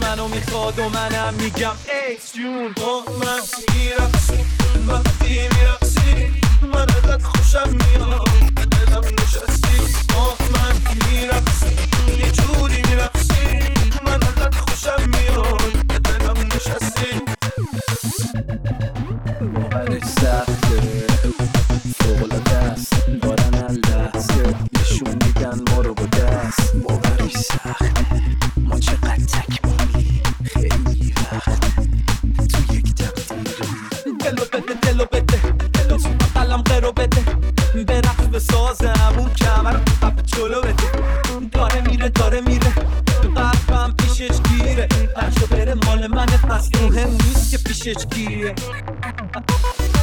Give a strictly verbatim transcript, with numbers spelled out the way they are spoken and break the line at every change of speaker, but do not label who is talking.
منو میخواد و منم میگم ایس جون. با من میرقصی وقتی میرقصی من ازت خوشم میاد دلم نشستی. با من میرقصی یه جوری میرقصی من ازت خوشم میاد دلم نشستی.
باورش سخته فوق‌العاده است دارن هر لحظه نشون میدن ما رو با دست. باورش سخته ما چقدر تکمیلی خیلی وقت تو یک تقدیری.
دلو بده دلو بده دلو تو قلم قرو بده برقص بسازم اون کمر رو قبل جلو بده. داره میره داره میره قلبم پیشش گیره هرشو بره مال منه پس مهم نیست که پیشش گیره.